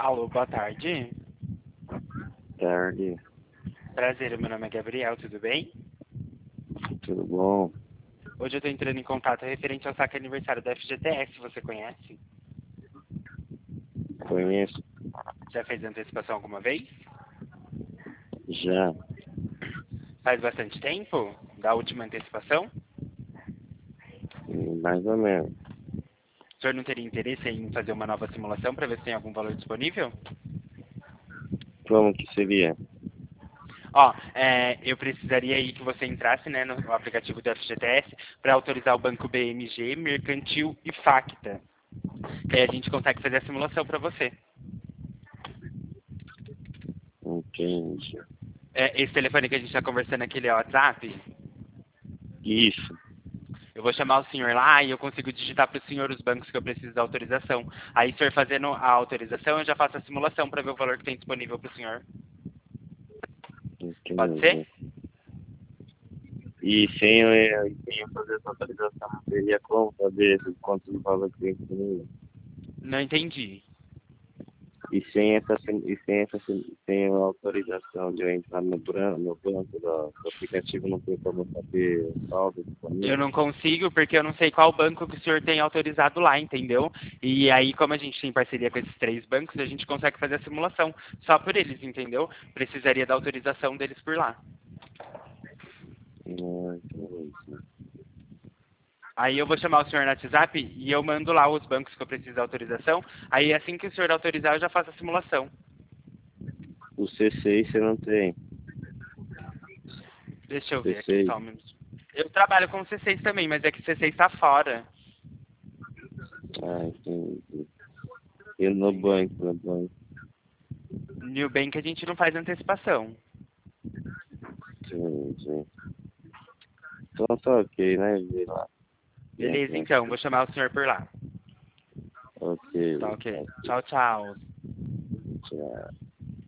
Alô, boa tarde. Tarde, Prazer, meu nome é Gabriel, tudo bem? tudo bom? Hoje eu tô entrando em contato referente ao saque aniversário da FGTS, você conhece? Conheço Já fez antecipação alguma vez? já, Faz bastante tempo da última antecipação? mais ou menos. O senhor não teria interesse em fazer uma nova simulação para ver se tem algum valor disponível? Como que seria? Ó, eu precisaria aí que você entrasse, né, no aplicativo do FGTS para autorizar o banco BMG, Mercantil e Facta. Que aí a gente consegue fazer a simulação para você. Entendi. Esse telefone que a gente está conversando aqui, ele é o WhatsApp? Isso, Eu vou chamar o senhor lá e eu consigo digitar para o senhor os bancos que eu preciso da autorização. Aí, o senhor fazendo a autorização, eu já faço a simulação para ver o valor que tem disponível para o senhor. Pode ser? entendi. E sem eu fazer essa atualização, não teria como saber quanto do valor que tem disponível? Não entendi. Sem a autorização de eu entrar no banco do aplicativo, não tem como saber o saldo Eu disponível? não consigo porque eu não sei qual banco que o senhor tem autorizado lá, entendeu? E aí, como a gente tem parceria com esses três bancos, a gente consegue fazer a simulação só por eles, entendeu? Precisaria da autorização deles por lá. Não, entendi. Aí eu vou chamar o senhor no WhatsApp e eu mando lá os bancos que eu preciso da autorização. Aí assim que o senhor autorizar, eu já faço a simulação. O C6 você não tem. Deixa eu ver aqui C6. só um minuto. Eu trabalho com o C6 também, mas é que o C6 tá fora, Ah, entendi. E no entendeu? banco, no banco. New Bank a gente não faz antecipação. Entendi. Então tá ok, né? Vê lá. Beleza, então, vou chamar o senhor por lá. Ok, Tá ok. ok. Tchau, tchau. Tchau.